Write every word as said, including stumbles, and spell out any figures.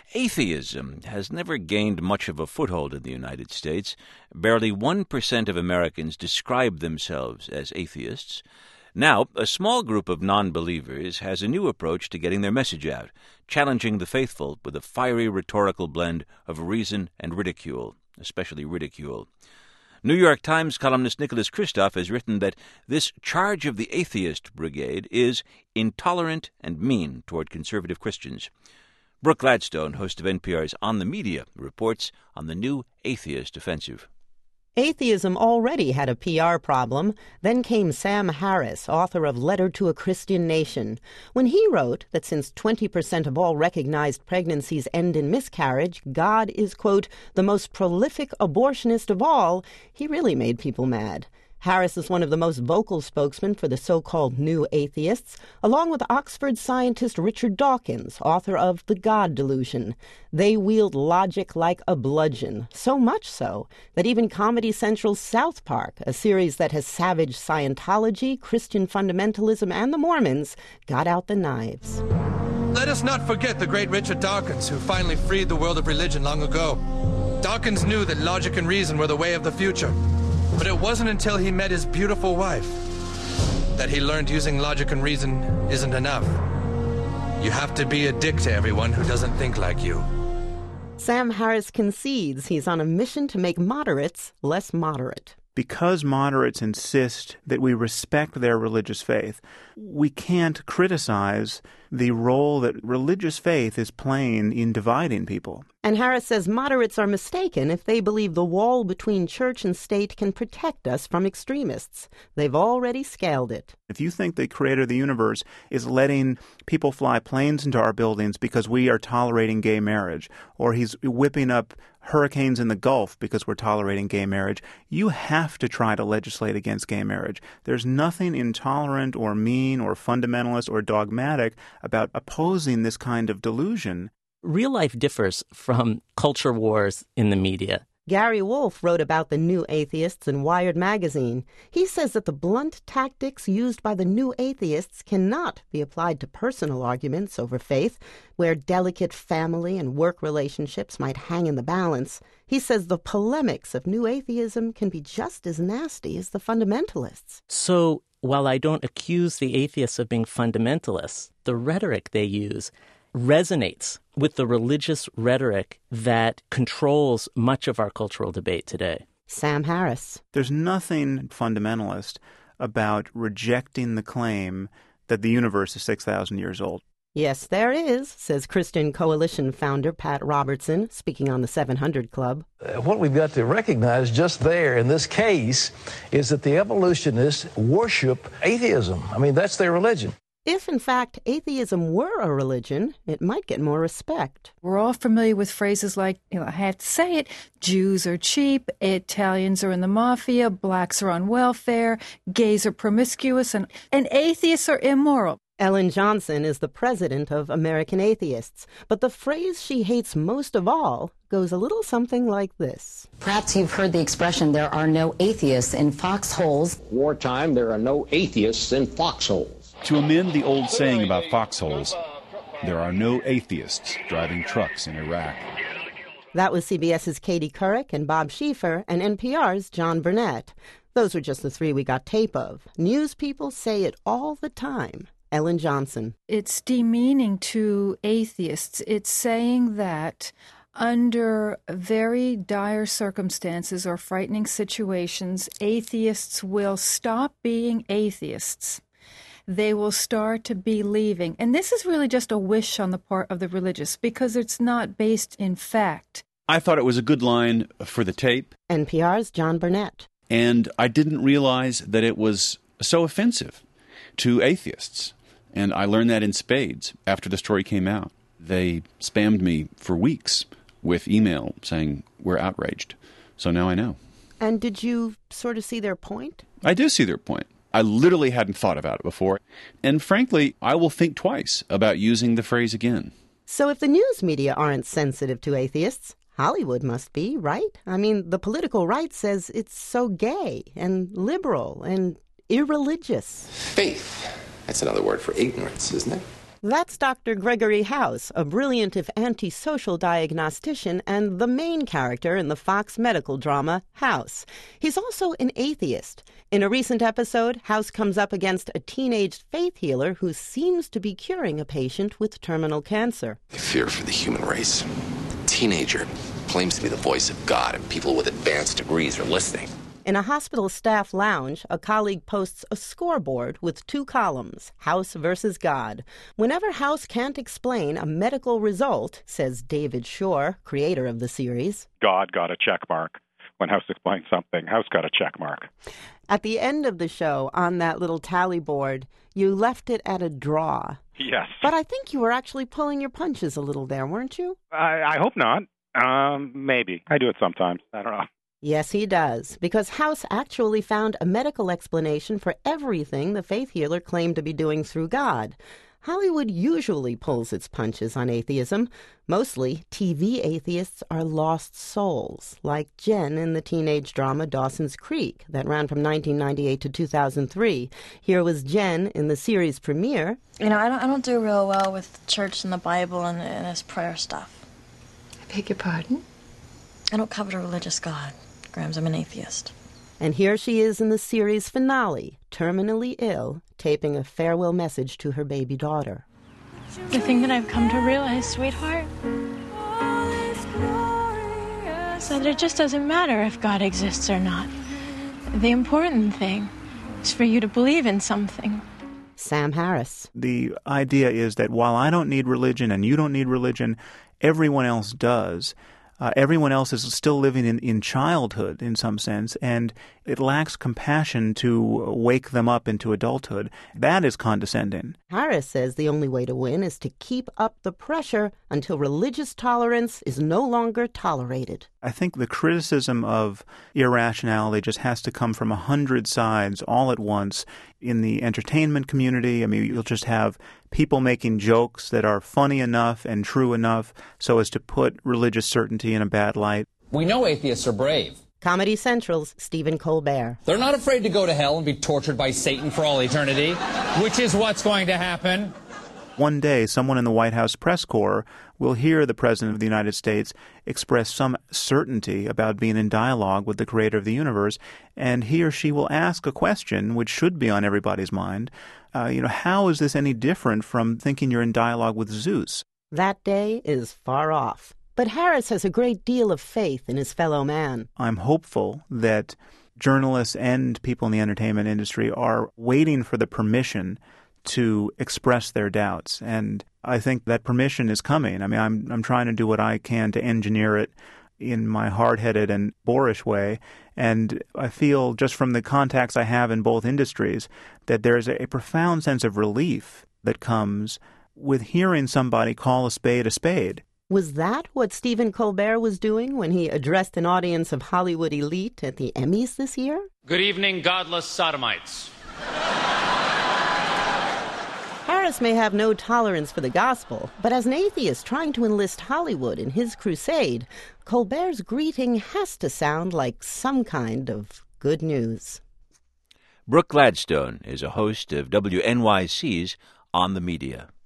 Atheism has never gained much of a foothold in the United States. Barely one percent of Americans describe themselves as atheists. Now, a small group of non-believers has a new approach to getting their message out, challenging the faithful with a fiery rhetorical blend of reason and ridicule, especially ridicule. New York Times columnist Nicholas Kristof has written that this charge of the atheist brigade is intolerant and mean toward conservative Christians. Brooke Gladstone, host of N P R's On the Media, reports on the new atheist offensive. Atheism already had a P R problem. Then came Sam Harris, author of Letter to a Christian Nation. When he wrote that since twenty percent of all recognized pregnancies end in miscarriage, God is, quote, the most prolific abortionist of all, he really made people mad. Harris is one of the most vocal spokesmen for the so-called new atheists, along with Oxford scientist Richard Dawkins, author of The God Delusion. They wield logic like a bludgeon, so much so that even Comedy Central's South Park, a series that has savaged Scientology, Christian fundamentalism, and the Mormons, got out the knives. Let us not forget the great Richard Dawkins, who finally freed the world of religion long ago. Dawkins knew that logic and reason were the way of the future. But it wasn't until he met his beautiful wife that he learned using logic and reason isn't enough. You have to be a dick to everyone who doesn't think like you. Sam Harris concedes he's on a mission to make moderates less moderate. Because moderates insist that we respect their religious faith, we can't criticize the role that religious faith is playing in dividing people. And Harris says moderates are mistaken if they believe the wall between church and state can protect us from extremists. They've already scaled it. If you think the creator of the universe is letting people fly planes into our buildings because we are tolerating gay marriage, or he's whipping up hurricanes in the Gulf because we're tolerating gay marriage, you have to try to legislate against gay marriage. There's nothing intolerant or mean or fundamentalist or dogmatic about opposing this kind of delusion. Real life differs from culture wars in the media. Gary Wolf wrote about the new atheists in Wired magazine. He says that the blunt tactics used by the new atheists cannot be applied to personal arguments over faith, where delicate family and work relationships might hang in the balance. He says the polemics of new atheism can be just as nasty as the fundamentalists. So while I don't accuse the atheists of being fundamentalists, the rhetoric they use resonates with the religious rhetoric that controls much of our cultural debate today. Sam Harris. There's nothing fundamentalist about rejecting the claim that the universe is six thousand years old. Yes, there is, says Christian Coalition founder Pat Robertson, speaking on the seven hundred Club. Uh, what we've got to recognize just there in this case is that the evolutionists worship atheism. I mean, that's their religion. If, in fact, atheism were a religion, it might get more respect. We're all familiar with phrases like, you know, I have to say it, Jews are cheap, Italians are in the mafia, blacks are on welfare, gays are promiscuous, and, and atheists are immoral. Ellen Johnson is the president of American Atheists, but the phrase she hates most of all goes a little something like this. Perhaps you've heard the expression, there are no atheists in foxholes. Wartime, there are no atheists in foxholes. To amend the old saying about foxholes, there are no atheists driving trucks in Iraq. That was CBS's Katie Couric and Bob Schieffer and N P R's John Burnett. Those were just the three we got tape of. News people say it all the time. Ellen Johnson. It's demeaning to atheists. It's saying that under very dire circumstances or frightening situations, atheists will stop being atheists. They will start to believing. And this is really just a wish on the part of the religious because it's not based in fact. I thought it was a good line for the tape. N P R's John Burnett. And I didn't realize that it was so offensive to atheists. And I learned that in spades after the story came out. They spammed me for weeks with email saying, we're outraged. So now I know. And did you sort of see their point? I do see their point. I literally hadn't thought about it before. And frankly, I will think twice about using the phrase again. So if the news media aren't sensitive to atheists, Hollywood must be, right? I mean, the political right says it's so gay and liberal and irreligious. Faith. That's another word for ignorance, isn't it? That's Doctor Gregory House, a brilliant if antisocial diagnostician and the main character in the Fox medical drama House. He's also an atheist. In a recent episode, House comes up against a teenage faith healer who seems to be curing a patient with terminal cancer. I fear for the human race. A teenager claims to be the voice of God, and people with advanced degrees are listening. In a hospital staff lounge, a colleague posts a scoreboard with two columns, House versus God. Whenever House can't explain a medical result, says David Shore, creator of the series, God got a check mark. When House explains something, House got a check mark. At the end of the show, on that little tally board, you left it at a draw. Yes. But I think you were actually pulling your punches a little there, weren't you? I, I hope not. Um, maybe. I do it sometimes. I don't know. Yes, he does, because House actually found a medical explanation for everything the faith healer claimed to be doing through God. Hollywood usually pulls its punches on atheism. Mostly, T V atheists are lost souls, like Jen in the teenage drama Dawson's Creek that ran from nineteen ninety-eight to two thousand three. Here was Jen in the series premiere. You know, I don't, I don't do real well with church and the Bible and, and this prayer stuff. I beg your pardon? I don't covet a religious God. Grams, I'm an atheist. And here she is in the series finale, terminally ill, taping a farewell message to her baby daughter. The thing that I've come to realize, sweetheart, is that it just doesn't matter if God exists or not. The important thing is for you to believe in something. Sam Harris. The idea is that while I don't need religion and you don't need religion, everyone else does. Uh, everyone else is still living in, in childhood in some sense, and it lacks compassion to wake them up into adulthood. That is condescending. Harris says the only way to win is to keep up the pressure until religious tolerance is no longer tolerated. I think the criticism of irrationality just has to come from a hundred sides all at once. In the entertainment community, I mean, you'll just have people making jokes that are funny enough and true enough so as to put religious certainty in a bad light. We know atheists are brave. Comedy Central's Stephen Colbert. They're not afraid to go to hell and be tortured by Satan for all eternity, which is what's going to happen. One day, someone in the White House press corps will hear the President of the United States express some certainty about being in dialogue with the Creator of the universe, and he or she will ask a question which should be on everybody's mind. Uh, you know, how is this any different from thinking you're in dialogue with Zeus? That day is far off. But Harris has a great deal of faith in his fellow man. I'm hopeful that journalists and people in the entertainment industry are waiting for the permission to express their doubts. And I think that permission is coming. I mean, I'm I'm trying to do what I can to engineer it in my hard-headed and boorish way. And I feel just from the contacts I have in both industries that there's a, a profound sense of relief that comes with hearing somebody call a spade a spade. Was that what Stephen Colbert was doing when he addressed an audience of Hollywood elite at the Emmys this year? Good evening, godless sodomites. Harris may have no tolerance for the gospel, but as an atheist trying to enlist Hollywood in his crusade, Colbert's greeting has to sound like some kind of good news. Brooke Gladstone is a host of W N Y C's On the Media.